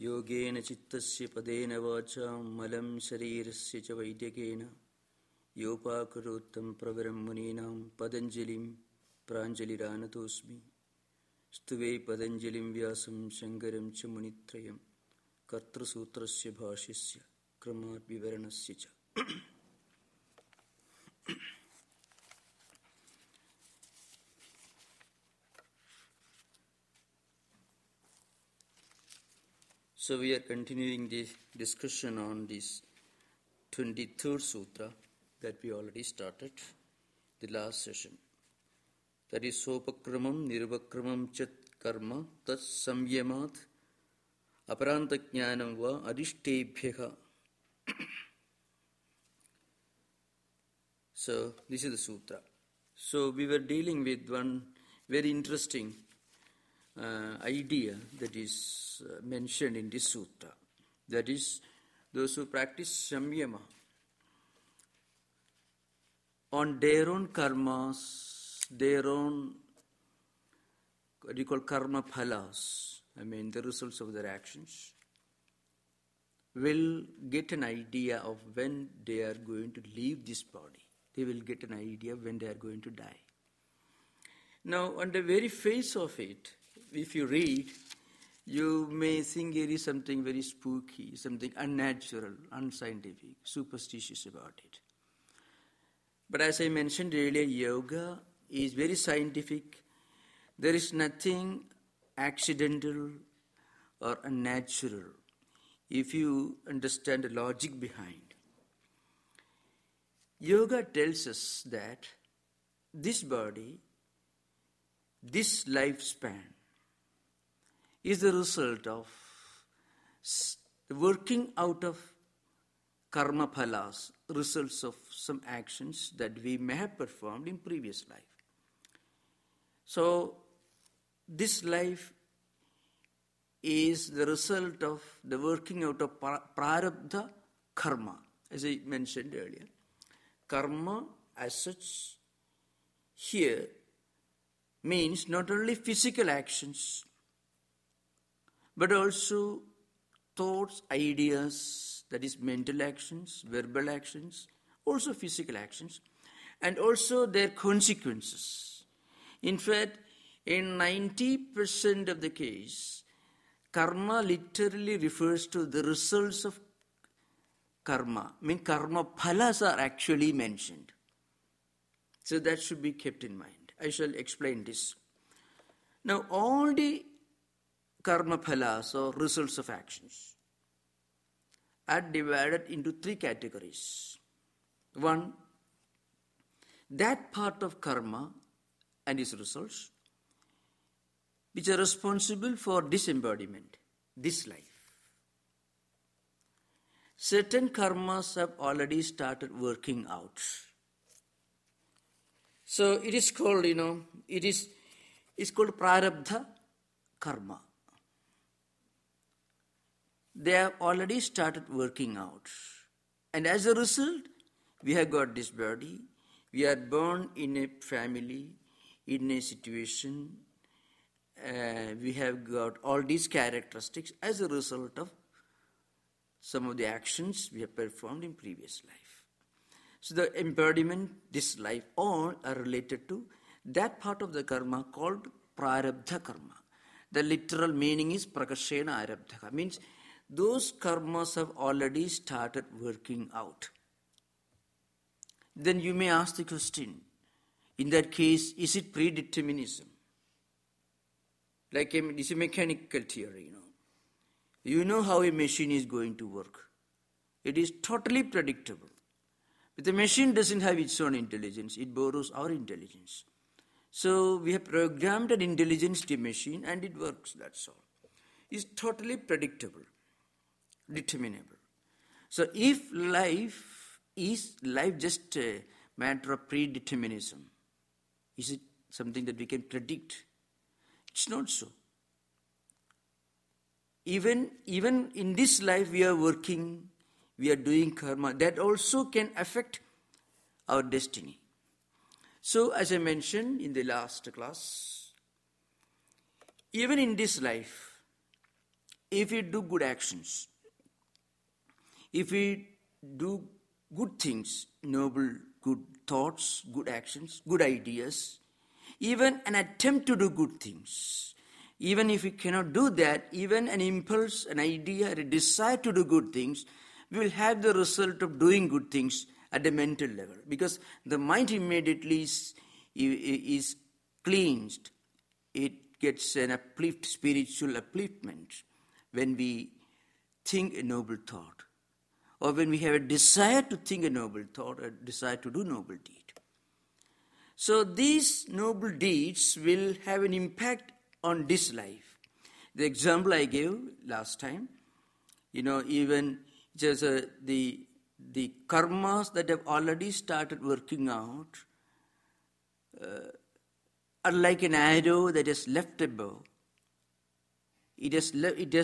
Yogena chittasya padena vacham malam sharirasya cha vaidyakena yopakarottam pravaram muninam padanjalim pranjaliranatosmi stuve padanjalim vyasam shankaram cha munitrayam kartra sutrasya bhashyasya kramat vivaranasya cha. So we are continuing the discussion on this 23rd sutra that we already started the last session. That is sopakramam nirvakramam chat karma tas samyamat aparanta jnanam va adishtebhyaha. So this is the sutra. So we were dealing with one very interesting idea that is mentioned in this sutra. That is, those who practice samyama on their own karmas, their own, what you call karma phalas, the results of their actions, will get an idea of when they are going to leave this body. They will get an idea when they are going to die. Now, on the very face of it, if you read, you may think there is something very spooky, something unnatural, unscientific, superstitious about it. But as I mentioned earlier, yoga is very scientific. There is nothing accidental or unnatural if you understand the logic behind. Yoga tells us that this body, this lifespan, is the result of the working out of karma phalas, results of some actions that we may have performed in previous life. So, this life is the result of the working out of prarabdha karma, as I mentioned earlier. Karma as such here means not only physical actions, but also thoughts, ideas, that is mental actions, verbal actions, also physical actions, and also their consequences. In fact, in 90% of the case, karma literally refers to the results of karma. Karma phalas are actually mentioned. So that should be kept in mind. I shall explain this. Now, all the karma phalas or results of actions are divided into three categories. One, that part of karma and its results which are responsible for disembodiment, this life. Certain karmas have already started working out. So it is called, it's called prarabdha karma. They have already started working out. And as a result, we have got this body. We are born in a family, in a situation. We have got all these characteristics as a result of some of the actions we have performed in previous life. So the embodiment, this life, all are related to that part of the karma called prarabdha karma. The literal meaning is prakashena arabdha, means those karmas have already started working out. Then you may ask the question, in that case, is it predeterminism? Like it's a mechanical theory, You know how a machine is going to work. It is totally predictable. But the machine doesn't have its own intelligence. It borrows our intelligence. So we have programmed an intelligence to a machine and it works, that's all. It's totally predictable, determinable. So if life is just a matter of predeterminism, is it something that we can predict? It's not so. Even in this life we are working, we are doing karma, that also can affect our destiny. So as I mentioned in the last class, even in this life, if we do good actions, if we do good things, noble, good thoughts, good actions, good ideas, even an attempt to do good things, even if we cannot do that, even an impulse, an idea, a desire to do good things, we will have the result of doing good things at the mental level, because the mind immediately is cleansed. It gets an spiritual upliftment when we think a noble thought, or when we have a desire to think a noble thought, a desire to do noble deed. So these noble deeds will have an impact on this life. The example I gave last time, even just the karmas that have already started working out are like an arrow that is left a bow. It is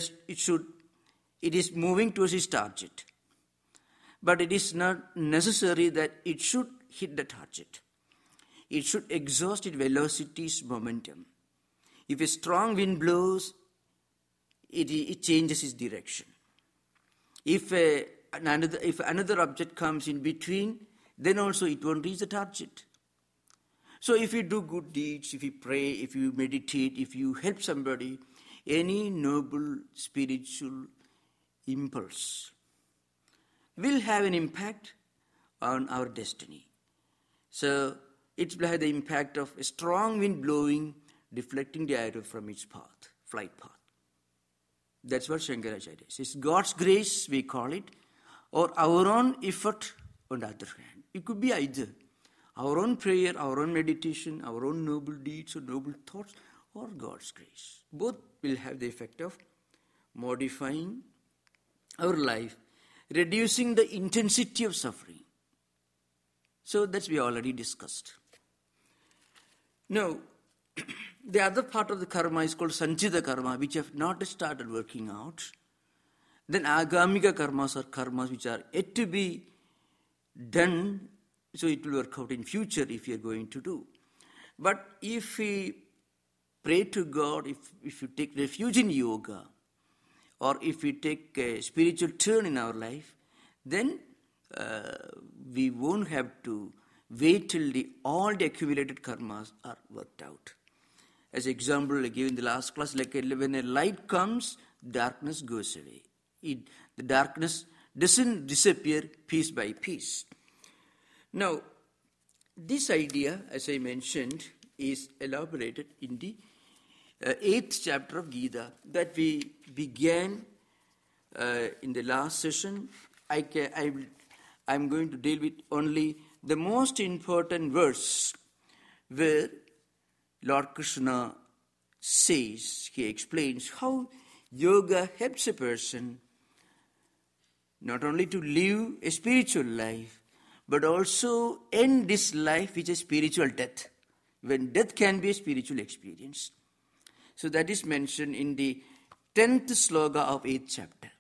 moving towards its target. But it is not necessary that it should hit the target. It should exhaust its velocity's momentum. If a strong wind blows, it changes its direction. If another object comes in between, then also it won't reach the target. So if you do good deeds, if you pray, if you meditate, if you help somebody, any noble spiritual impulse will have an impact on our destiny. So it will have the impact of a strong wind blowing, deflecting the arrow from its path, flight path. That's what Shankaracharya says. It's God's grace, we call it, or our own effort on the other hand. It could be either our own prayer, our own meditation, our own noble deeds or noble thoughts, or God's grace. Both will have the effect of modifying our life, reducing the intensity of suffering. So that's we already discussed. Now, the other part of the karma is called sanchita karma, which have not started working out. Then agamika karmas are karmas which are yet to be done, so it will work out in future if you are going to do. But if we pray to God, if you take refuge in yoga, or if we take a spiritual turn in our life, then we won't have to wait till all the accumulated karmas are worked out. As an example I gave in the last class, like when a light comes, darkness goes away. The darkness doesn't disappear piece by piece. Now, this idea, as I mentioned, is elaborated in the 8th chapter of Gita that we began in the last session. I'm going to deal with only the most important verse where Lord Krishna says, he explains how yoga helps a person not only to live a spiritual life, but also end this life with a spiritual death, when death can be a spiritual experience. So that is mentioned in the 10th sloka of 8th chapter.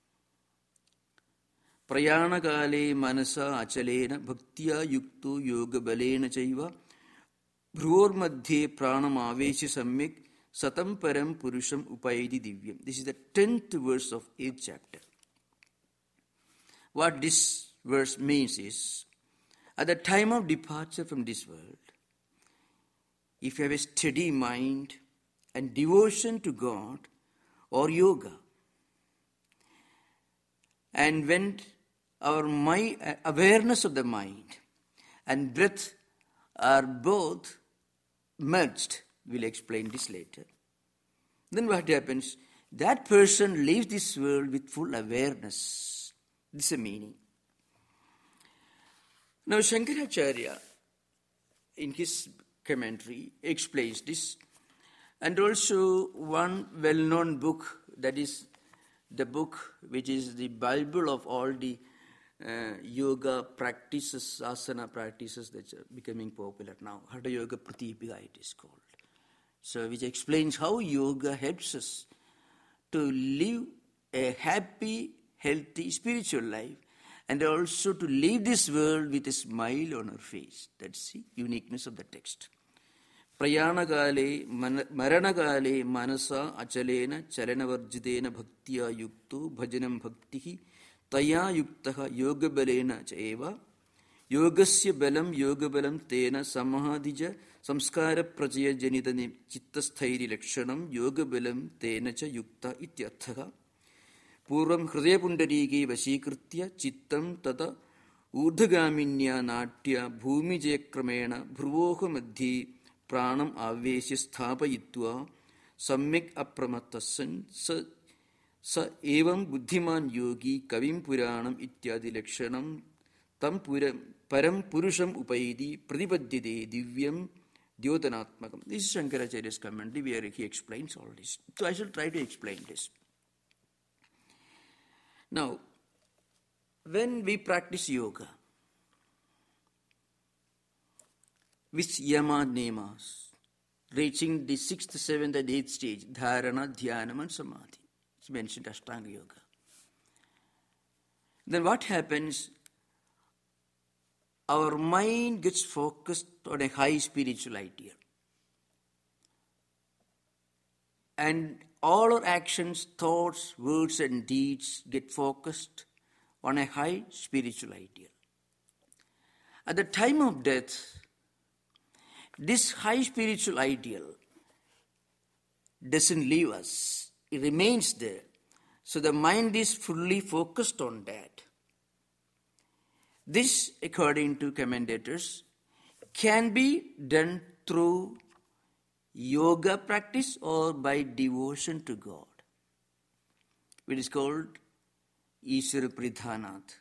Prayana kale manasa achalena bhaktya yukto yoga balena chaiva bhrur madhye pranam aveshi samyak satam param purusham upayati divyam. This is the 10th verse of 8th chapter. What this verse means is, at the time of departure from this world, if you have a steady mind and devotion to God or yoga, and when our awareness of the mind and breath are both merged, we'll explain this later, then what happens? That person leaves this world with full awareness. This is the meaning. Now Shankaracharya, in his commentary, explains this. And also one well-known book, that is the book which is the Bible of all the yoga practices, asana practices that are becoming popular now. Hatha Yoga Pratipika it is called. So which explains how yoga helps us to live a happy, healthy spiritual life, and also to leave this world with a smile on our face. That's the uniqueness of the text. Prayanakale, Maranakale, Manasa, Achalena, Chalanavarjitena, Bhaktiya Yuktu, Bhajanam Bhaktihi, Taya Yuktaha, Yoga Balena Chaeva, Yogasya Balam, Yoga Balam, Tena, Samahadija, Samskara Prajaya Janitani, Chittasthiri Lakshanam, Yoga Balam, Tena Cha Yukta Ityathaha, Puram Hridaya Pundariki, Vashikritya, Chittam Tata, Urdhagaminya Natya, Bhumi Jekramena, Bhruvoha Madhi, Pranam Avesya Sthapayitva, Samyak Apramattasan, Sa Evam Buddhiman Yogi, Kavim Puranam Ityadi Lakshanam, Tam Param Purusham Upaidi, Pradipadyade, Divyam, Dyotanatmakam. This is Shankaracharya's commentary where he explains all this. So I shall try to explain this. Now, when we practice yoga, with yama nemas, reaching the 6th, 7th and 8th stage, dharana, dhyanam and samadhi. It's mentioned Ashtanga Yoga. Then what happens? Our mind gets focused on a high spiritual ideal. And all our actions, thoughts, words and deeds get focused on a high spiritual ideal. At the time of death, this high spiritual ideal doesn't leave us. It remains there. So the mind is fully focused on that. This, according to commentators, can be done through yoga practice or by devotion to God. It is called Ishvara Pridhanat.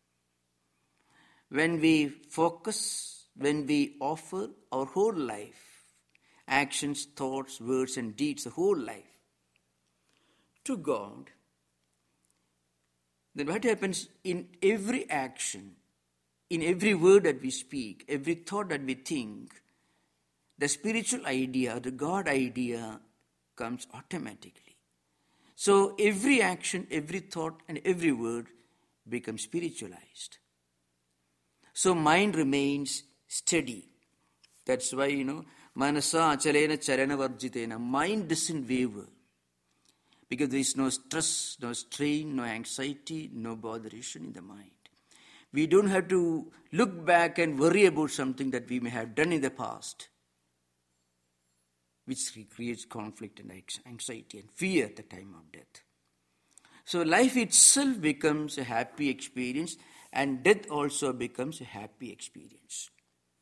When we focus, when we offer our whole life, actions, thoughts, words and deeds, the whole life, to God, then what happens in every action, in every word that we speak, every thought that we think, the spiritual idea, the God idea comes automatically. So every action, every thought and every word becomes spiritualized. So mind remains steady. That's why, manasa achalena charana varjitena. Mind doesn't waver. Because there is no stress, no strain, no anxiety, no botheration in the mind. We don't have to look back and worry about something that we may have done in the past, which creates conflict and anxiety and fear at the time of death. So life itself becomes a happy experience and death also becomes a happy experience.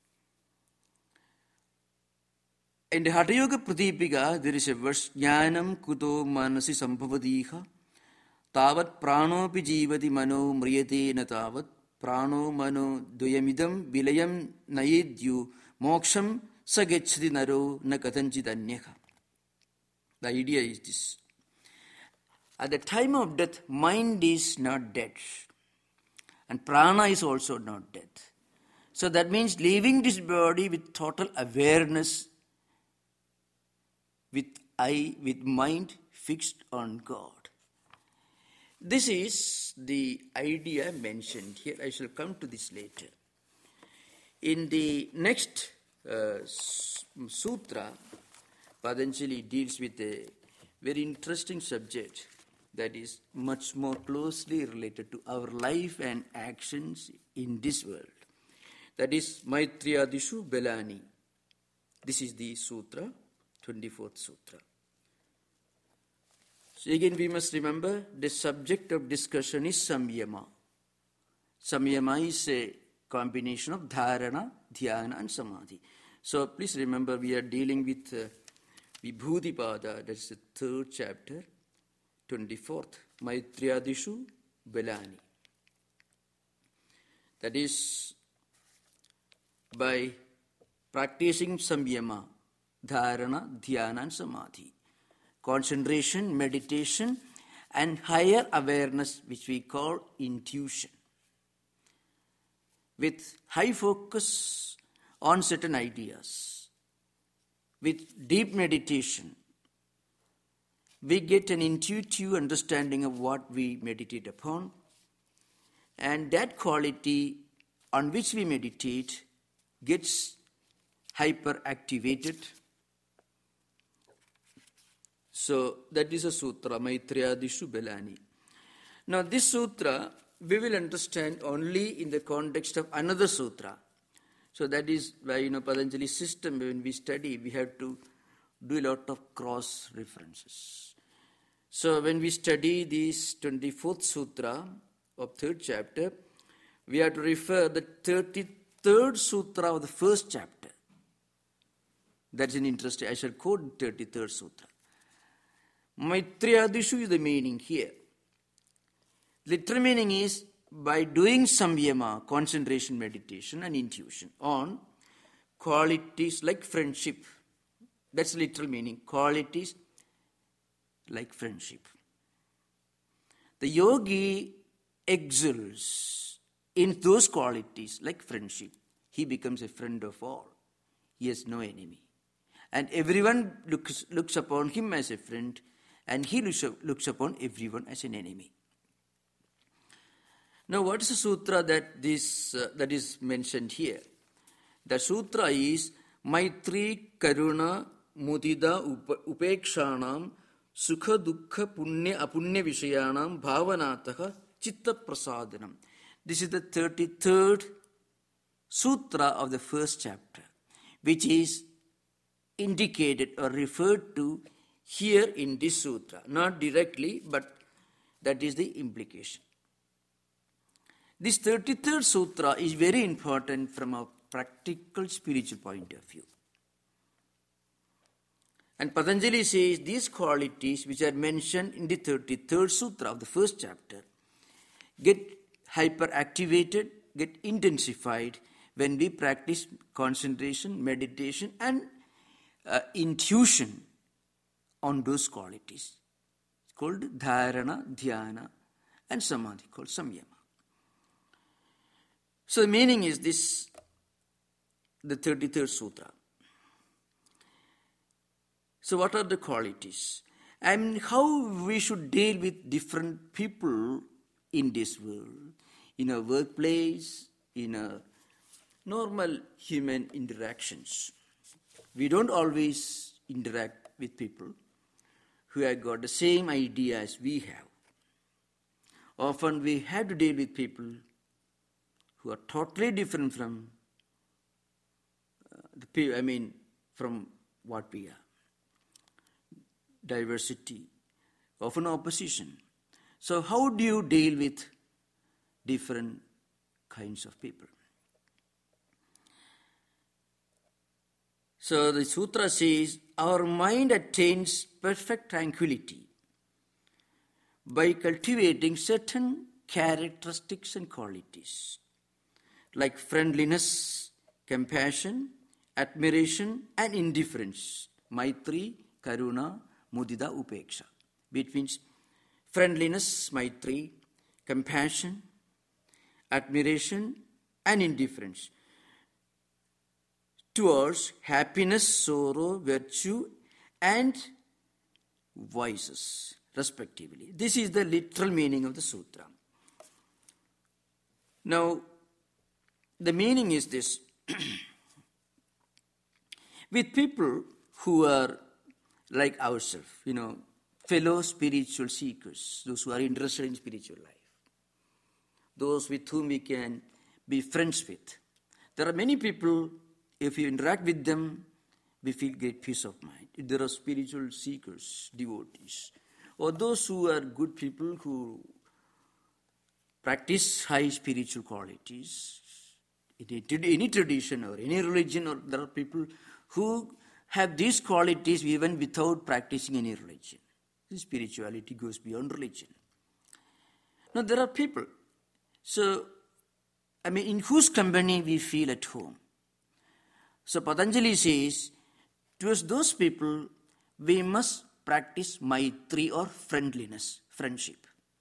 In the Hatha Yoga Pradipika, there is a verse, Jnanam kuto manasi sambhavadiha, tavat pranopi jivati mano mriyate na tavat, prano mano duyamidam vilayam nayedyu moksham sagachati naro na katanchit anyaha. The idea is this. At the time of death, mind is not dead. And prana is also not dead. So that means leaving this body with total awareness, with mind fixed on God. This is the idea mentioned here. I shall come to this later. In the next sutra, Patanjali deals with a very interesting subject that is much more closely related to our life and actions in this world. That is Maitriyadishu Belani. This is the sutra, 24th sutra. So again we must remember the subject of discussion is samyama. Samyama is a combination of dharana, dhyana and samadhi. So please remember we are dealing with Vibhudipada, that's the 3rd chapter, 24th, Maitriyadishu Belani. That is by practicing samyama, dharana, dhyana and samadhi. Concentration, meditation and higher awareness which we call intuition. With high focus on certain ideas, with deep meditation, we get an intuitive understanding of what we meditate upon, and that quality on which we meditate gets hyperactivated. So that is a sutra, Maitreyadishu Balani. Now this sutra we will understand only in the context of another sutra. So that is why, Patanjali's system, when we study, we have to do a lot of cross references. So when we study this 24th sutra of 3rd chapter, we have to refer the 33rd sutra of the 1st chapter. That's an interesting, I shall quote 33rd sutra. Maitreyadishu is the meaning here. Literal meaning is by doing samyama, concentration, meditation and intuition on qualities like friendship. That's literal meaning, qualities like friendship. The yogi excels in those qualities like friendship. He becomes a friend of all. He has no enemy. And everyone looks upon him as a friend, and he looks upon everyone as an enemy. Now, what is the sutra that is mentioned here? The sutra is Maitri Karuna Mudida Upekshanam Sukha Dukkha Punya Apunya Vishayanam Bhavanataha Chitta Prasadanam. This is the 33rd sutra of the 1st chapter, which is indicated or referred to here in this sutra. Not directly, but that is the implication. This 33rd sutra is very important from a practical spiritual point of view. And Patanjali says these qualities which are mentioned in the 33rd sutra of the 1st chapter get hyperactivated, get intensified when we practice concentration, meditation and intuition on those qualities. It's called dharana, dhyana and samadhi, called samyama. So the meaning is this, the 33rd sutra. So what are the qualities? And how we should deal with different people in this world, in a workplace, in a normal human interactions. We don't always interact with people who have got the same idea as we have. Often we have to deal with people who are totally different from from what we are. Diversity, often opposition. So how do you deal with different kinds of people? So the sutra says, our mind attains perfect tranquility by cultivating certain characteristics and qualities like friendliness, compassion, admiration and indifference. Maitri, Karuna, Mudida, Upeksha. Which means friendliness, Maitri, compassion, admiration and indifference towards happiness, sorrow, virtue and vices, respectively. This is the literal meaning of the sutra. Now, the meaning is this. With people who are like ourselves, fellow spiritual seekers, those who are interested in spiritual life, those with whom we can be friends with. There are many people, if you interact with them, we feel great peace of mind. If there are spiritual seekers, devotees, or those who are good people who practice high spiritual qualities, in any tradition or any religion, or there are people who have these qualities even without practicing any religion. Spirituality goes beyond religion. Now there are people, in whose company we feel at home. So Patanjali says, towards those people, we must practice Maitri or friendliness, friendship.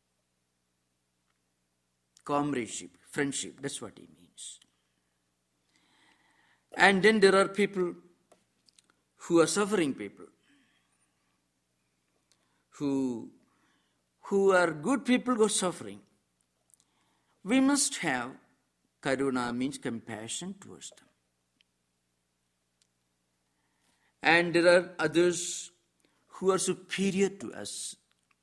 Comradeship, friendship, that's what he means. And then there are people who are suffering people, who are good people who are suffering. We must have Karuna, means compassion towards them. And there are others who are superior to us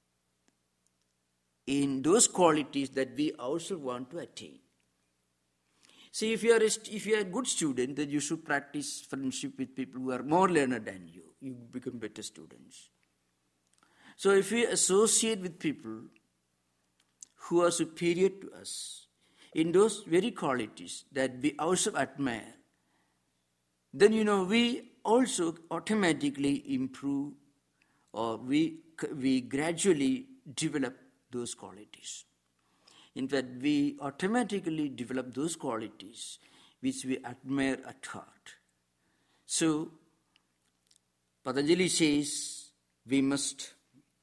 in those qualities that we also want to attain. See, if you are a good student, then you should practice friendship with people who are more learned than you. You become better students. So if we associate with people who are superior to us in those very qualities that we also admire, then we also automatically improve, or we gradually develop those qualities. In fact, we automatically develop those qualities which we admire at heart. So, Patanjali says we must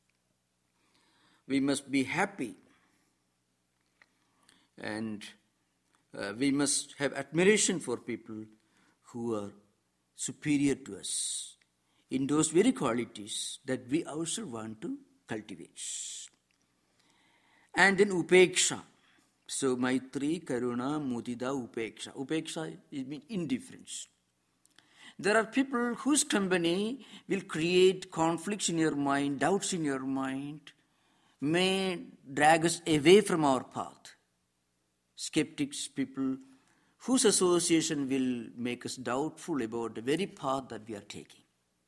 be happy, and we must have admiration for people who are superior to us in those very qualities that we also want to cultivate. And then upeksha. So Maitri, Karuna, Mudita, upeksha. Upeksha means indifference. There are people whose company will create conflicts in your mind, doubts in your mind, may drag us away from our path. Skeptics, people whose association will make us doubtful about the very path that we are taking.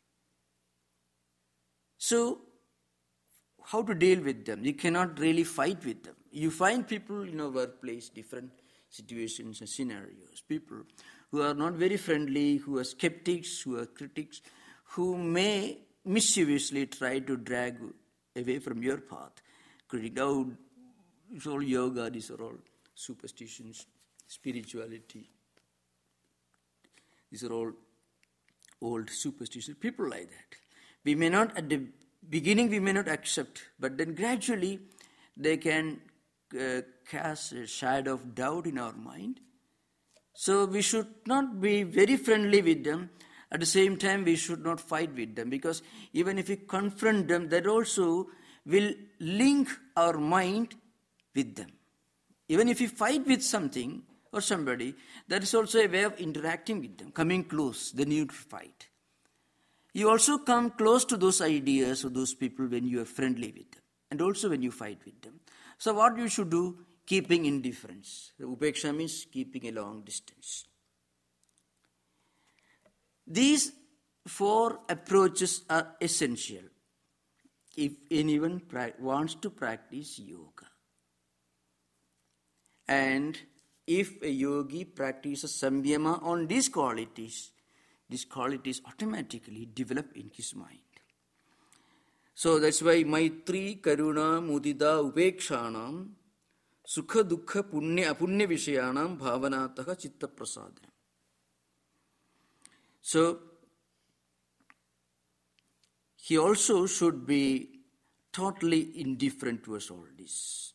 So, how to deal with them? You cannot really fight with them. You find people in our workplace, different situations and scenarios, people who are not very friendly, who are skeptics, who are critics, who may mischievously try to drag away from your path. Oh, it's all yoga, these are all superstitions, spirituality. These are all old superstitions, people like that. We may not, at the beginning, we may not accept, but then gradually they can cast a shadow of doubt in our mind. So we should not be very friendly with them. At the same time, we should not fight with them, because even if we confront them, that also will link our mind with them. Even if we fight with something or somebody, that is also a way of interacting with them, coming close, then you fight. You also come close to those ideas or those people when you are friendly with them, and also when you fight with them. So what you should do? Keeping indifference. The upeksha means keeping a long distance. These 4 approaches are essential if anyone wants to practice yoga. And if a yogi practices samyama on these qualities automatically develop in his mind. So that's why Maitri, Karuna, Mudita, Upekshanam, Sukha, Dukkha, Punya, Apunya Vishayanam, Bhavanataha, Chitta Prasadana. So he also should be totally indifferent towards all this.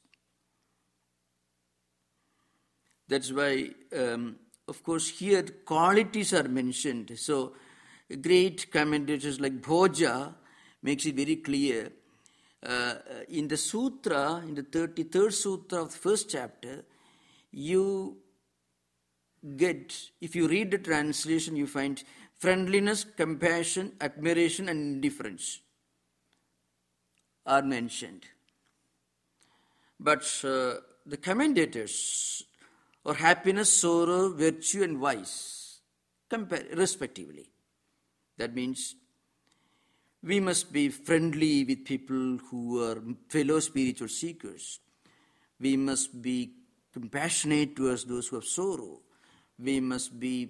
That's why, of course, here qualities are mentioned. So great commentators like Bhoja makes it very clear. In the sutra, in the 33rd sutra of the first chapter, you get, if you read the translation, you find friendliness, compassion, admiration, and indifference are mentioned. But the commentators, or happiness, sorrow, virtue, and vice, respectively. That means we must be friendly with people who are fellow spiritual seekers. We must be compassionate towards those who have sorrow. We must be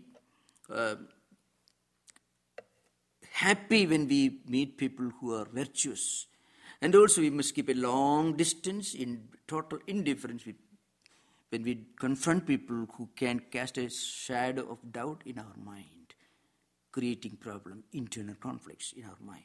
happy when we meet people who are virtuous. And also we must keep a long distance in total indifference when we confront people who can cast a shadow of doubt in our mind, creating problem, internal conflicts in our mind.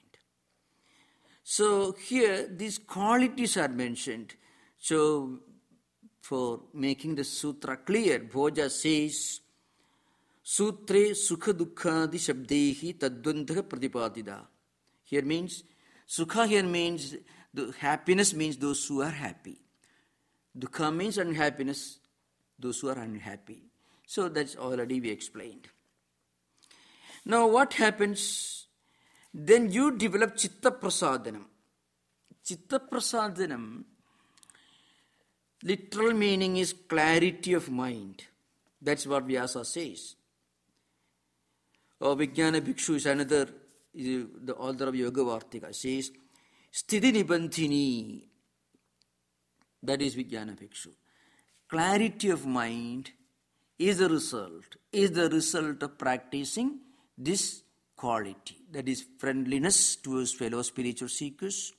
So here these qualities are mentioned. So for making the sutra clear, Bhoja says, Sutre sukha dukkhadi shabdehi tadvantha pratipadida. Here means, sukha here means, the happiness means those who are happy. Dukkha means unhappiness, those who are unhappy. So that's already we explained. Now what happens then you develop Chitta Prasadanam. Chitta Prasadanam, literal meaning is clarity of mind. That's what Vyasa says. Vijnana Bhikshu is another, the author of Yoga Vartika, says, Sthiti Nibandhini, that is Vijnana Bhikshu. Clarity of mind is the result of practicing this quality, that is friendliness towards fellow spiritual seekers,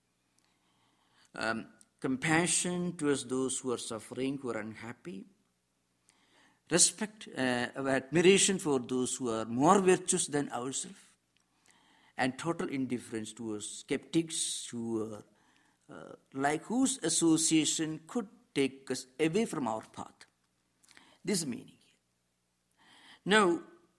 compassion towards those who are suffering, who are unhappy, respect, admiration for those who are more virtuous than ourselves, and total indifference towards skeptics who are whose association could take us away from our path. This is meaning here. Now,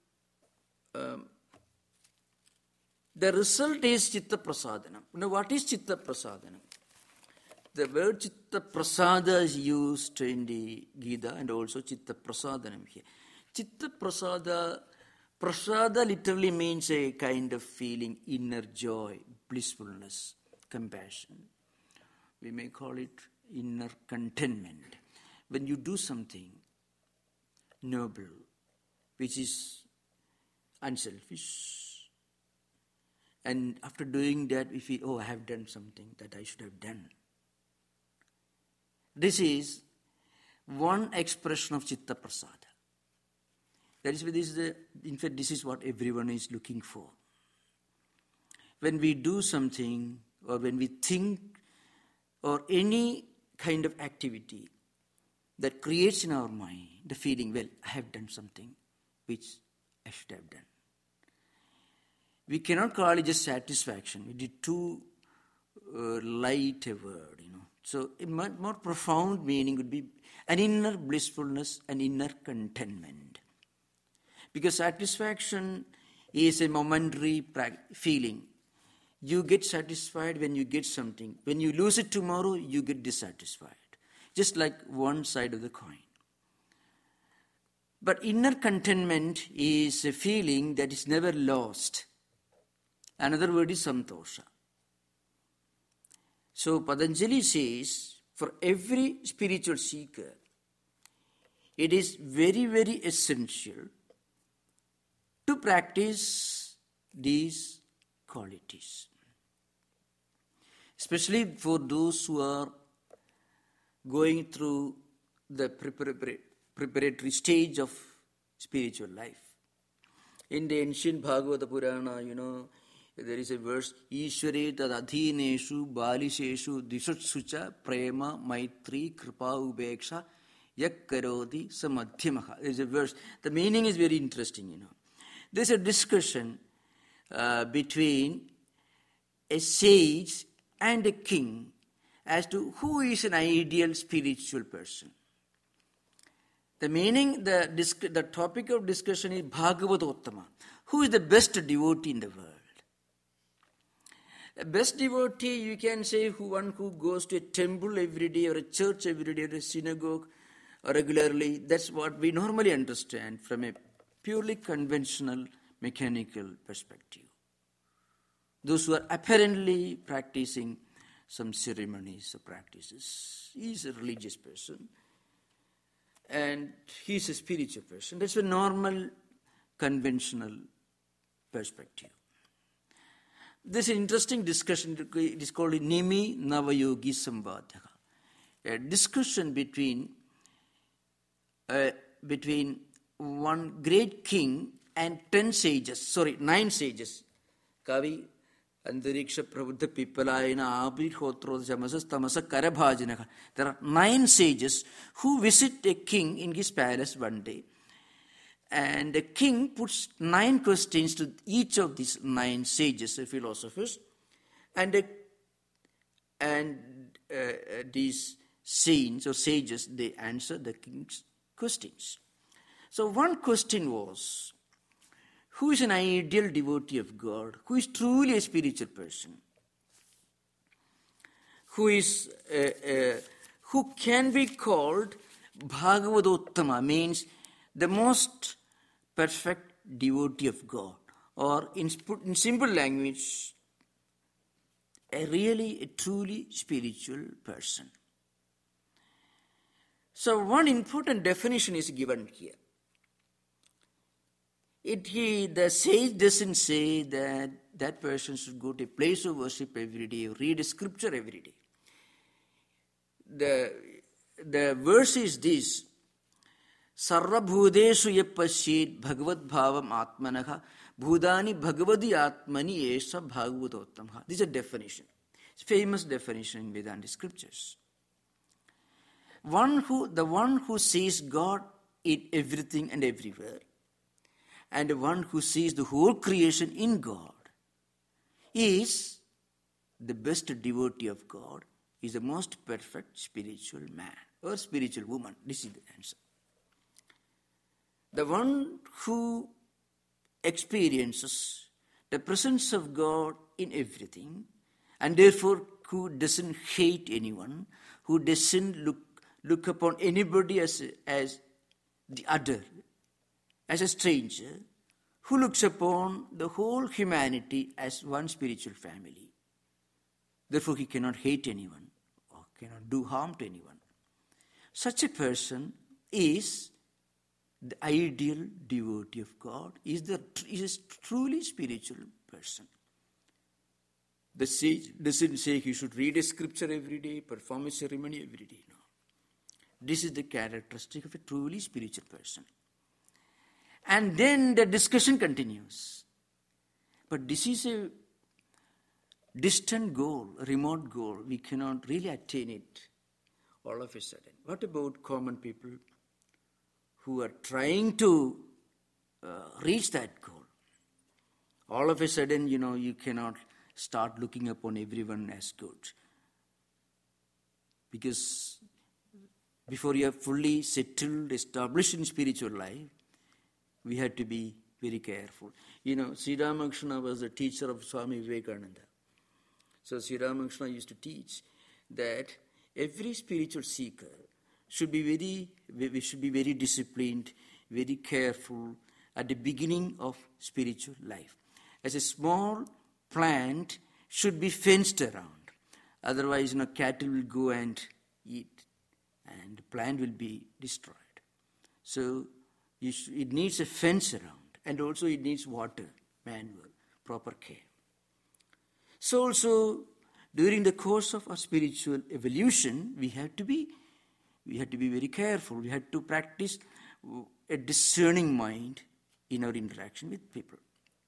the result is Chitta Prasadanam. Now, what is Chitta Prasadanam? The word Chitta Prasada is used in the Gita and also Chitta Prasadanam here. Chitta Prasada, Prasada literally means a kind of feeling, inner joy, blissfulness, compassion. We may call it inner contentment. When you do something noble, which is unselfish, and after doing that we feel, oh, I have done something that I should have done. This is one expression of Chitta Prasada. In fact, this is what everyone is looking for. When we do something, or when we think, or any kind of activity that creates in our mind the feeling, well, I have done something which I should have done. We cannot call it just satisfaction. We did too light a word, So a more profound meaning would be an inner blissfulness, an inner contentment. Because satisfaction is a momentary feeling. You get satisfied when you get something. When you lose it tomorrow, you get dissatisfied. Just like one side of the coin. But inner contentment is a feeling that is never lost. Another word is santosha. So Patanjali says, for every spiritual seeker, it is very, very essential to practice these qualities. Especially for those who are going through the preparatory stage of spiritual life. In the ancient Bhagavata Purana, there is a verse, Ishvare tad adhineshu balisheshu dishutsucha prema maitri kripa ubeksha yak karoti samadhyamaha. There is a verse. The meaning is very interesting, There is a discussion between a sage and a king as to who is an ideal spiritual person. The meaning, the topic of discussion is Bhagavatottama. Who is the best devotee in the world? The best devotee, you can say, one who goes to a temple every day, or a church every day, or a synagogue regularly. That's what we normally understand from a purely conventional, mechanical perspective. Those who are apparently practicing some ceremonies or practices. He is a religious person and he is a spiritual person. That's a normal, conventional perspective. This is an interesting discussion. It is called Nimi Navayogi Samvadha. A discussion between one great king and 9 sages. Kavi Antariksha Prabhuddha Pipalayana Abhi Hotro Jamasas Tamasa Karabhajanaha. There are 9 sages who visit a king in his palace one day. And the king puts 9 questions to each of these 9 sages, philosophers, and these saints or sages, they answer the king's questions. So one question was, who is an ideal devotee of God? Who is truly a spiritual person? Who can be called Bhagavadottama, means the most perfect devotee of God, or in simple language, a truly spiritual person. So one important definition is given here. The sage doesn't say that that person should go to a place of worship every day, or read a scripture every day. The verse is this: Sarva bhudeshu yapashit bhagavad bhavam atmanaha bhudani bhagavadi atmani esha bhagavadottamha. This is a definition. It's a famous definition in Vedanta scriptures. The one who sees God in everything and everywhere, and the one who sees the whole creation in God, is the best devotee of God, is the most perfect spiritual man or spiritual woman. This is the answer. The one who experiences the presence of God in everything, and therefore who doesn't hate anyone, who doesn't look upon anybody as the other, as a stranger, who looks upon the whole humanity as one spiritual family. Therefore, he cannot hate anyone or cannot do harm to anyone. Such a person is the ideal devotee of God, is a truly spiritual person. The sage doesn't say he should read a scripture every day, perform a ceremony every day. No. This is the characteristic of a truly spiritual person. And then the discussion continues. But this is a distant goal, a remote goal. We cannot really attain it all of a sudden. What about common people who are trying to reach that goal? All of a sudden, you cannot start looking upon everyone as good. Because before you are fully settled, established in spiritual life, we had to be very careful. Sri Ramakrishna was the teacher of Swami Vivekananda. So Sri Ramakrishna used to teach that every spiritual seeker should be very disciplined, very careful at the beginning of spiritual life. As a small plant should be fenced around. Otherwise, cattle will go and eat, and the plant will be destroyed. So it needs a fence around, and also it needs water, manure, proper care. So also, during the course of our spiritual evolution, we have to be very careful. We have to practice a discerning mind in our interaction with people.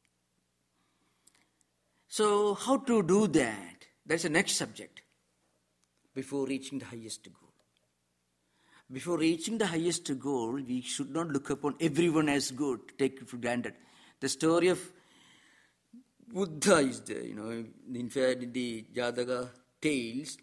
So how to do that? That's the next subject before reaching the highest goal. Before reaching the highest goal, we should not look upon everyone as good, take it for granted. The story of Buddha is there, in fact, in the Jataka tales,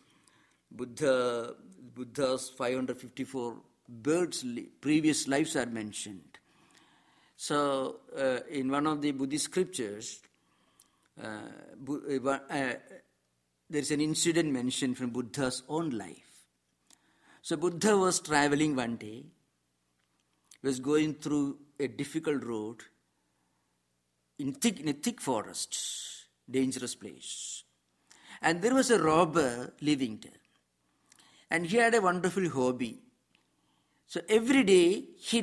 Buddha's 554 births, previous lives are mentioned. So, in one of the Buddhist scriptures, there is an incident mentioned from Buddha's own life. So Buddha was traveling one day, was going through a difficult road in a thick forest, dangerous place. And there was a robber living there. And he had a wonderful hobby. So every day he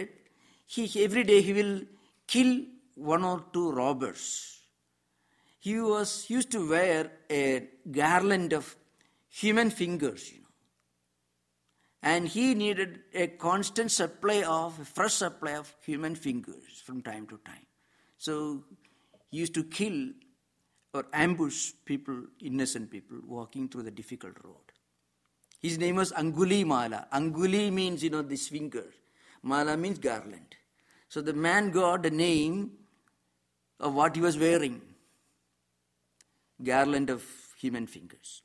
will kill one or two robbers. He used to wear a garland of human fingers, And he needed a constant fresh supply of human fingers from time to time. So he used to kill or ambush people, innocent people, walking through the difficult road. His name was Anguli Mala. Anguli means, this finger. Mala means garland. So the man got the name of what he was wearing. Garland of human fingers.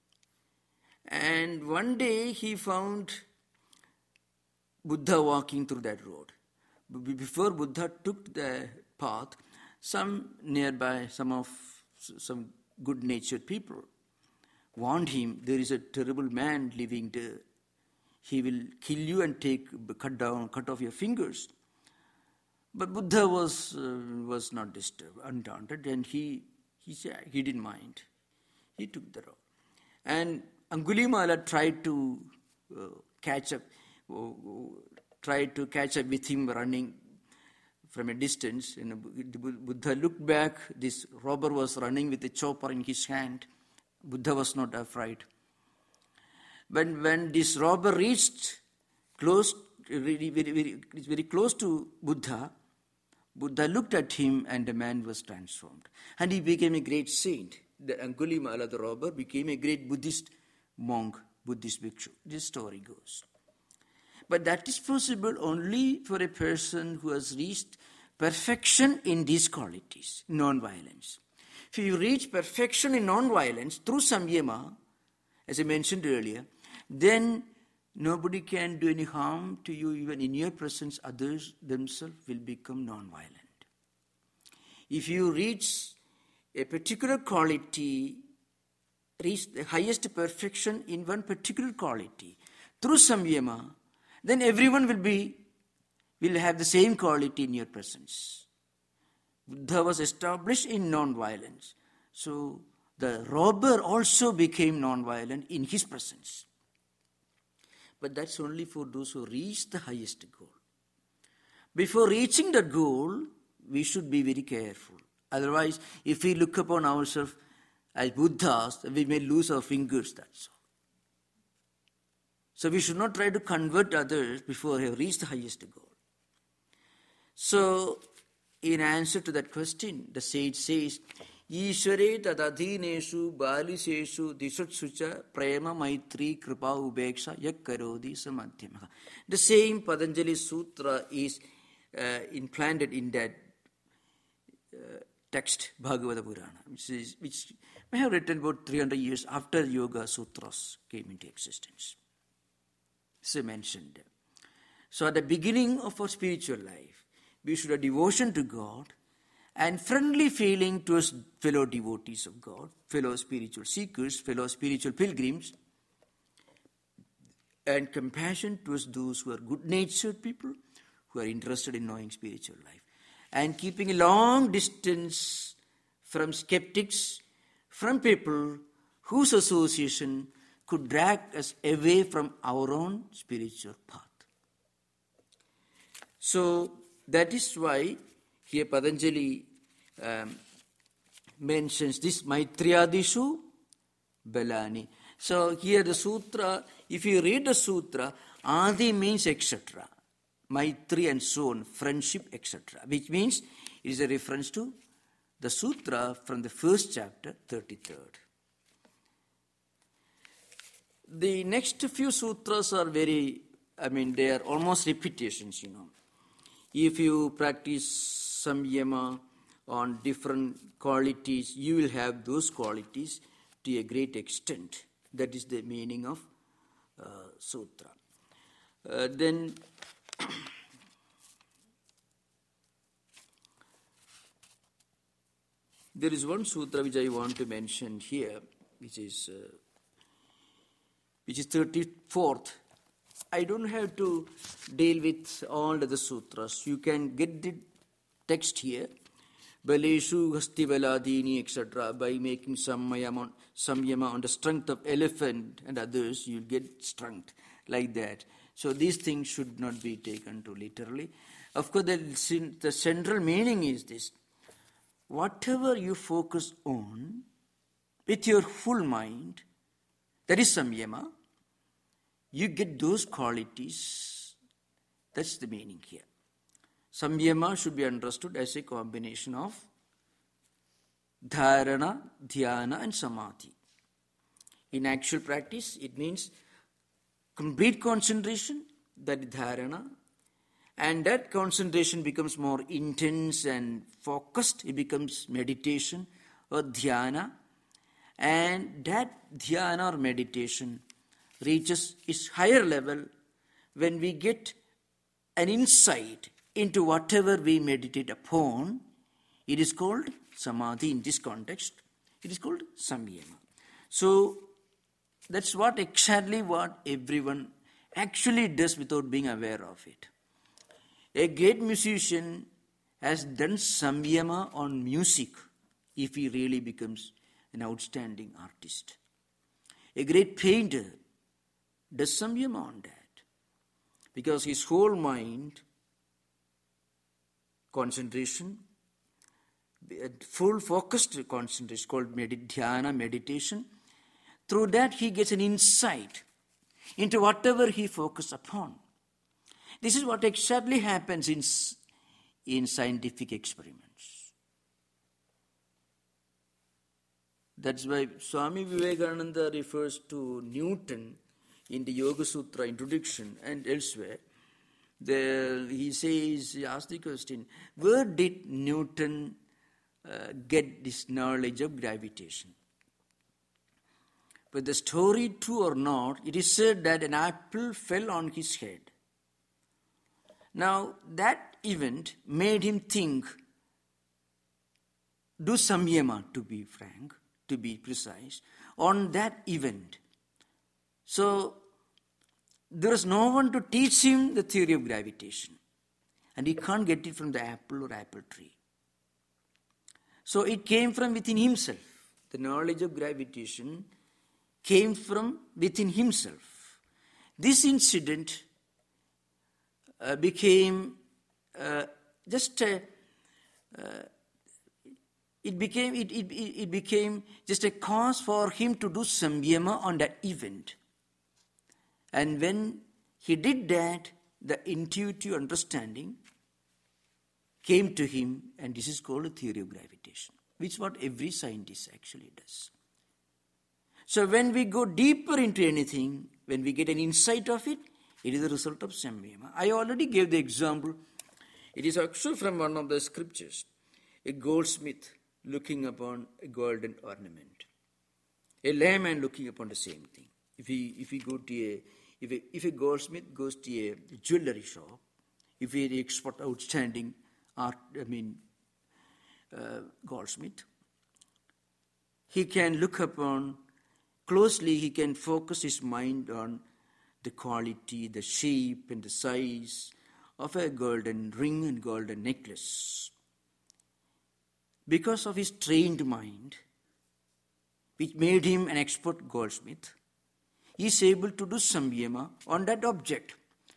And one day he found Buddha walking through that road. Before Buddha took the path, some good-natured people warned him, there is a terrible man living there. He will kill you and cut off your fingers. But Buddha was not disturbed, undaunted, and he said he didn't mind. He took the road. And Angulimala tried to catch up with him running from a distance. Buddha looked back. This robber was running with a chopper in his hand. Buddha was not afraid. When this robber reached very close to Buddha, Buddha looked at him and the man was transformed. And he became a great saint. The Angulimala, the robber, became a great Buddhist monk, Buddhist bhikshu. This story goes. But that is possible only for a person who has reached perfection in these qualities, non-violence. If you reach perfection in non-violence through samyama, as I mentioned earlier, then nobody can do any harm to you. Even in your presence, others themselves will become non-violent. If you reach a particular quality, reach the highest perfection in one particular quality through samyama, then everyone will have the same quality in your presence. Buddha was established in non-violence. So the robber also became non-violent in his presence. But that's only for those who reach the highest goal. Before reaching the goal, we should be very careful. Otherwise, if we look upon ourselves as Buddhas, we may lose our fingers, that's all. So we should not try to convert others before we have reached the highest goal. So, in answer to that question, the sage says, Ishvare tadadhineshu baliseshu disutsucha prema maitri kripa ubeksha yakkarodi samadhyamaha. The same Patanjali Sutra is implanted in that text, Bhagavata Purana, which may have written about 300 years after Yoga Sutras came into existence. So mentioned. So at the beginning of our spiritual life, we should have devotion to God and friendly feeling towards fellow devotees of God, fellow spiritual seekers, fellow spiritual pilgrims, and compassion towards those who are good-natured people, who are interested in knowing spiritual life, and keeping a long distance from skeptics, from people whose association could drag us away from our own spiritual path. So that is why here Patanjali mentions this Maitriyadishu Balani. So here the sutra, if you read the sutra, Adi means etc. Maitri and so on, friendship, etc. Which means it is a reference to the sutra from the first chapter, 33rd. The next few sutras are they are almost repetitions, If you practice samyama on different qualities, you will have those qualities to a great extent. That is the meaning of sutra. Then there is one sutra which I want to mention here, which is 34th. I don't have to deal with all the sutras. You can get the text here. Baleshu Hastivaladini, etc. By making samyama on the strength of elephant and others, you'll get strength like that. So these things should not be taken too literally. Of course, the central meaning is this. Whatever you focus on with your full mind, that is samyama, you get those qualities. That's the meaning here. Samyama should be understood as a combination of dharana, dhyana and samadhi. In actual practice, it means complete concentration, that is dharana, and that concentration becomes more intense and focused. It becomes meditation or dhyana, and that dhyana or meditation reaches its higher level when we get an insight into whatever we meditate upon. It is called samadhi in this context. It is called samyama. So that's exactly what everyone actually does without being aware of it. A great musician has done samyama on music if he really becomes an outstanding artist. A great painter does samyama on that because his whole mind, concentration, full focused concentration called dhyana, meditation. Through that he gets an insight into whatever he focuses upon. This is what exactly happens in scientific experiments. That's why Swami Vivekananda refers to Newton in the Yoga Sutra introduction and elsewhere. He asks the question, where did Newton get this knowledge of gravitation? But the story true or not, it is said that an apple fell on his head. Now, that event made him think, do samyama, to be frank, to be precise, on that event. So, there is no one to teach him the theory of gravitation. And he can't get it from the apple or apple tree. So, it came from within himself. The knowledge of gravitation came from within himself. This incident became just a cause for him to do samyama on that event. And when he did that, the intuitive understanding came to him, and this is called a theory of gravitation, which is what every scientist actually does. So when we go deeper into anything, when we get an insight of it, it is a result of samyama. I already gave the example. It is actually from one of the scriptures. A goldsmith looking upon a golden ornament. A layman looking upon the same thing. If a goldsmith goes to a jewelry shop, if he is an expert, outstanding goldsmith, he can look upon closely, he can focus his mind on the quality, the shape and the size of a golden ring and golden necklace. Because of his trained mind, which made him an expert goldsmith, he is able to do samyama on that object.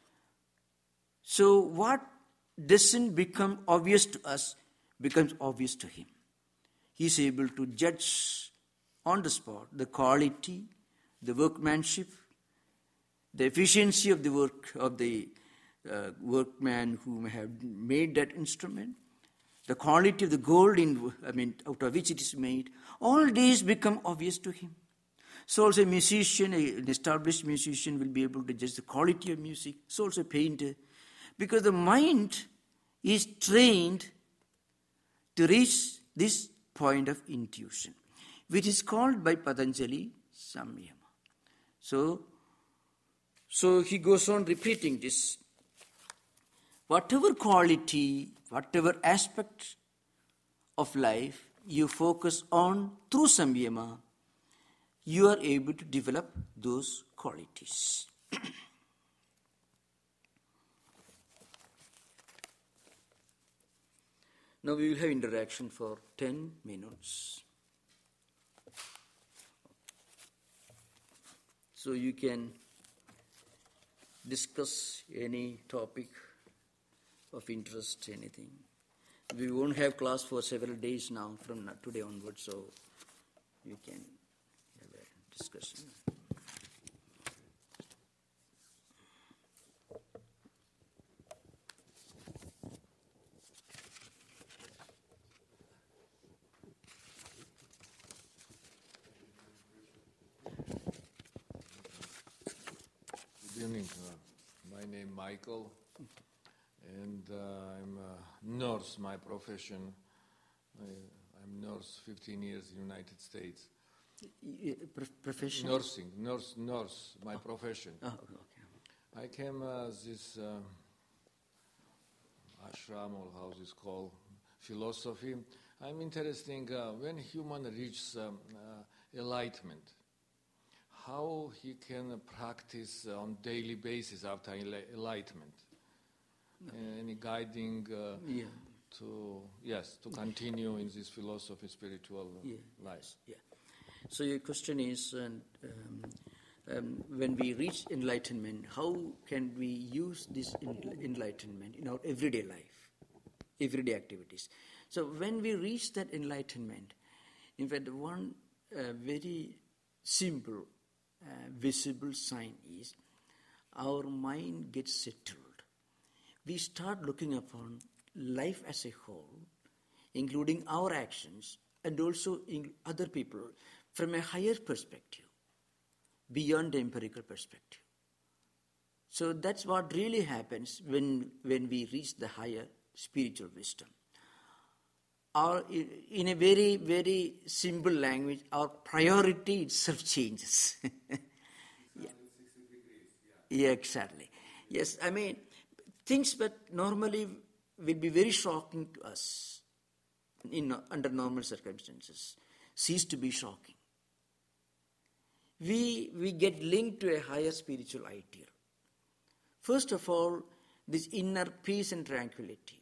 So what doesn't become obvious to us becomes obvious to him. He is able to judge on the spot the quality, the workmanship, the efficiency of the work of the workman who may have made that instrument, the quality of the gold out of which it is made. All these become obvious to him. So also a musician, an established musician, will be able to judge the quality of music. So also a painter. Because the mind is trained to reach this point of intuition, which is called by Patanjali samyama. So he goes on repeating this. Whatever quality, whatever aspect of life you focus on through samyama, you are able to develop those qualities. Now we will have interaction for 10 minutes. So you can discuss any topic of interest, anything. We won't have class for several days now from today onwards, so you can have a discussion. Good evening. My name is Michael, and I'm a nurse, my profession. I'm nurse 15 years in the United States. Profession? Nursing, nurse, my profession. Oh, okay. I came this ashram, or how it's called, philosophy. I'm interested when human reaches enlightenment, how he can practice on daily basis after enlightenment. Any guiding to continue in this philosophy, spiritual life. Yeah. So your question is, when we reach enlightenment, how can we use this enlightenment in our everyday life, everyday activities? So when we reach that enlightenment, in fact, one very simple, visible sign is our mind gets settled. We start looking upon life as a whole, including our actions and also other people, from a higher perspective, beyond the empirical perspective. So that's what really happens when we reach the higher spiritual wisdom. In a very, very simple language, our priority itself changes. Yeah, exactly. Yes, I mean, things that normally will be very shocking to us under normal circumstances cease to be shocking. We get linked to a higher spiritual ideal. First of all, this inner peace and tranquility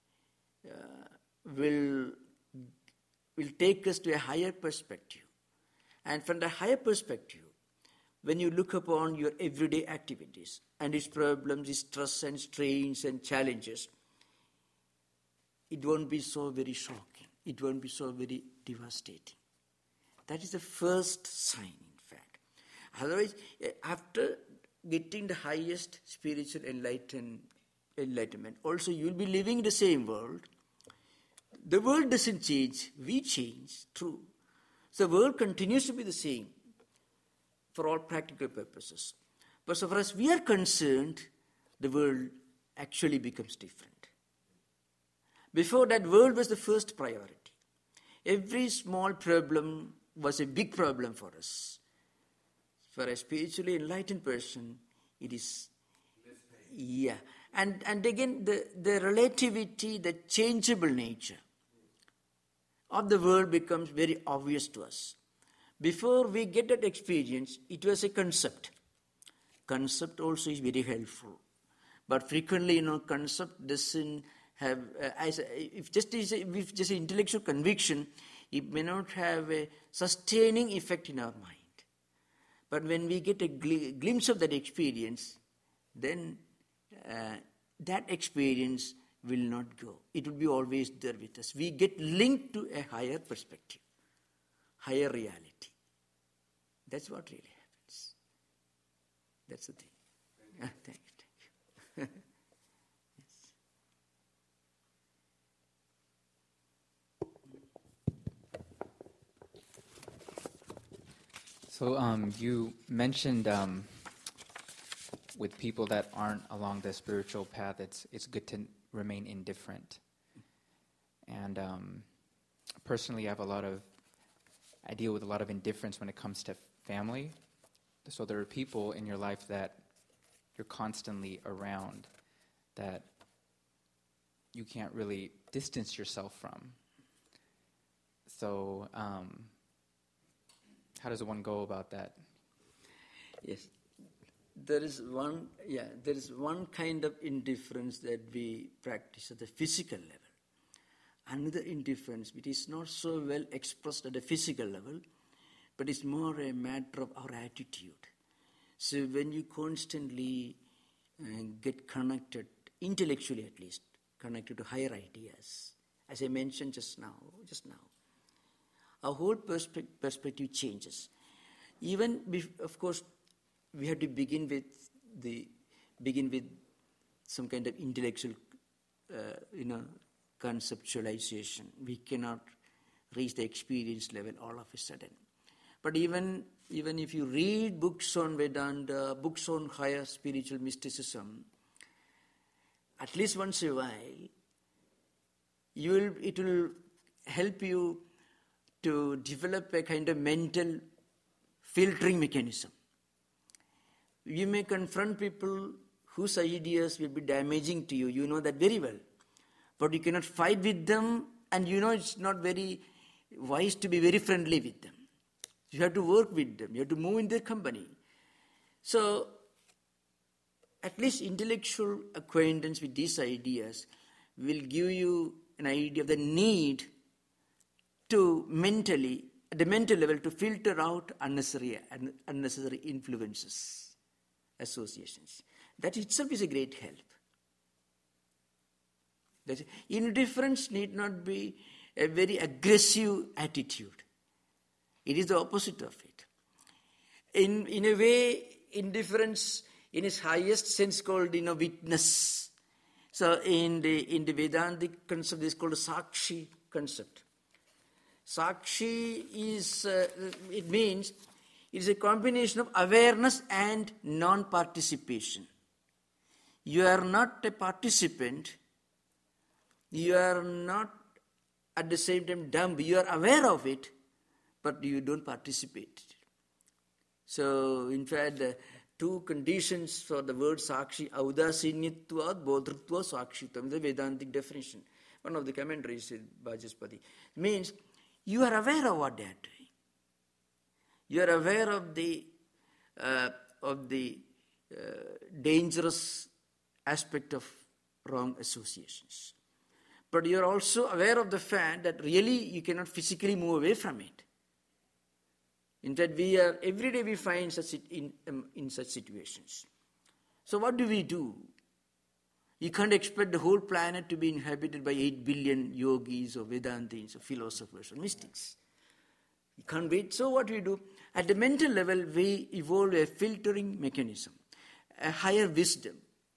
will take us to a higher perspective. And from the higher perspective, when you look upon your everyday activities and its problems, its stress and strains and challenges, it won't be so very shocking. It won't be so very devastating. That is the first sign, in fact. Otherwise, after getting the highest spiritual enlightenment, also you'll be living in the same world. The world doesn't change. We change, true. So the world continues to be the same for all practical purposes. But so far as we are concerned, the world actually becomes different. Before that, world was the first priority. Every small problem was a big problem for us. For a spiritually enlightened person, it is, yeah. And again, the relativity, the changeable nature of the world becomes very obvious to us. Before we get that experience, it was a concept. Concept also is very helpful. But frequently, concept doesn't have, if just an intellectual conviction, it may not have a sustaining effect in our mind. But when we get a glimpse of that experience, then that experience will not go. It will be always there with us. We get linked to a higher perspective, higher reality. That's what really happens. That's the thing. Thank you. Yes. So you mentioned with people that aren't along the spiritual path, it's good to remain indifferent. And personally, I deal with a lot of indifference when it comes to family. So there are people in your life that you're constantly around that you can't really distance yourself from. So how does one go about that? Yes. There is one kind of indifference that we practice at the physical level. Another indifference which is not so well expressed at the physical level, but it's more a matter of our attitude. So when you constantly get connected, intellectually at least, connected to higher ideas, as I mentioned just now, our whole perspective changes. Even, of course, we have to begin with some kind of intellectual, conceptualization. We cannot reach the experience level all of a sudden. But even if you read books on Vedanta, books on higher spiritual mysticism, at least once in a while, it will help you to develop a kind of mental filtering mechanism. You may confront people whose ideas will be damaging to you. You know that very well. But you cannot fight with them, and you know it's not very wise to be very friendly with them. You have to work with them. You have to move in their company. So, at least intellectual acquaintance with these ideas will give you an idea of the need to mentally, at the mental level, to filter out unnecessary influences, associations. That itself is a great help. That indifference need not be a very aggressive attitude. It is the opposite of it. In a way, indifference in its highest sense called witness. So in the Vedantic concept, this is called a Sakshi concept. Sakshi is, it means, it is a combination of awareness and non-participation. You are not a participant, you are not at the same time dumb, you are aware of it, but you don't participate. So, in fact, the two conditions for the word Sakshi, Audasinyatva, Bodhrutva, Sakshitvam, the Vedantic definition. One of the commentaries in Vajaspati means you are aware of what they are doing. You are aware of the dangerous aspect of wrong associations. But you are also aware of the fact that really you cannot physically move away from it. In fact, every day we find in such situations. So what do we do? You can't expect the whole planet to be inhabited by 8 billion yogis or Vedantins or philosophers or mystics. You can't wait. So what we do? At the mental level, we evolve a filtering mechanism, a higher wisdom.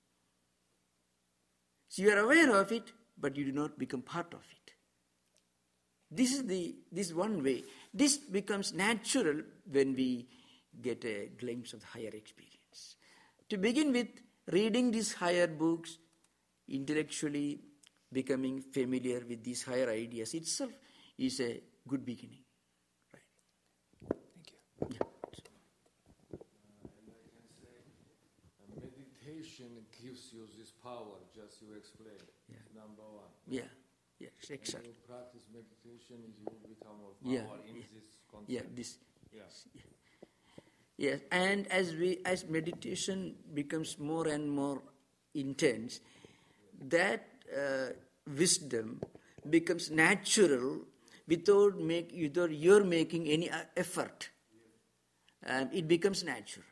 So you are aware of it, but you do not become part of it. This is one way. This becomes natural when we get a glimpse of the higher experience. To begin with, reading these higher books, intellectually becoming familiar with these higher ideas itself is a good beginning. Right. Thank you. Yeah. And I can say meditation gives you this power, just you explained. Yeah. Number one. Yeah. Yes, When exactly. you practice meditation, you will become of power in this concept. Yeah, this. Yes. Yes, and as meditation becomes more and more intense, that wisdom becomes natural without you're making any effort. And it becomes natural.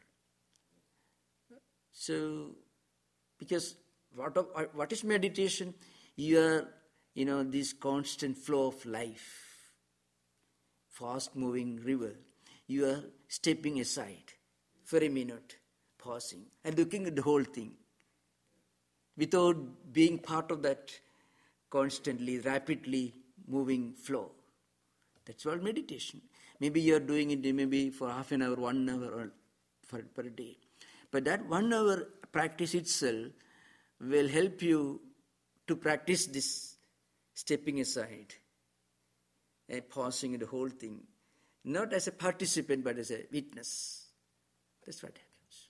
So, because what is meditation? You are, this constant flow of life, fast-moving river. You are stepping aside for a minute, pausing, and looking at the whole thing without being part of that constantly, rapidly moving flow. That's called meditation. Maybe you are doing it maybe for half an hour, 1 hour or per day. But that 1 hour practice itself will help you to practice this stepping aside and pausing in the whole thing. Not as a participant, but as a witness. That's what happens.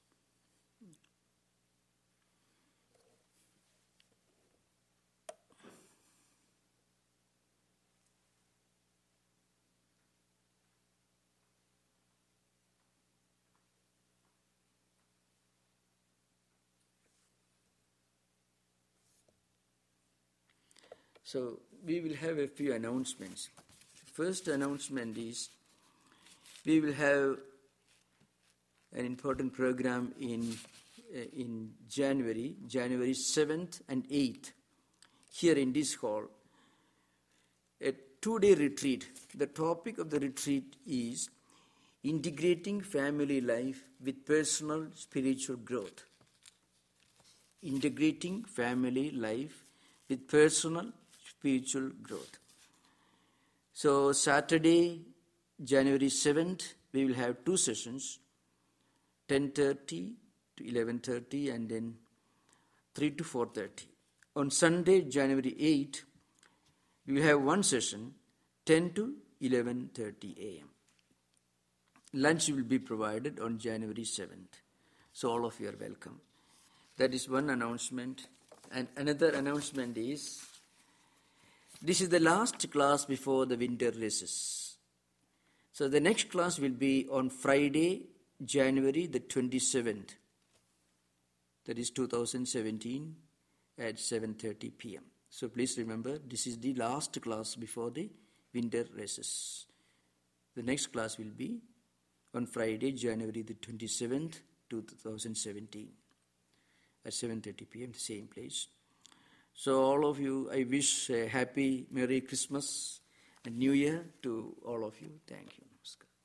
So we will have a few announcements. First announcement is we will have an important program in January 7th and 8th, here in this hall, a 2-day retreat. The topic of the retreat is integrating family life with personal spiritual growth. Integrating family life with personal spiritual growth. So Saturday, January 7th, we will have 2 sessions, 10:30 to 11:30 and then 3 to 4:30. On Sunday, January 8th, we will have 1 session, 10 to 11:30 a.m. Lunch will be provided on January 7th. So all of you are welcome. That is one announcement. And another announcement is, this is the last class before the winter recess. So the next class will be on Friday, January the 27th. That is 2017 at 7:30 p.m. So please remember, this is the last class before the winter recess. The next class will be on Friday, January the 27th, 2017 at 7:30 p.m. the same place. So all of you, I wish a happy Merry Christmas and New Year to all of you. Thank you. Namaskar.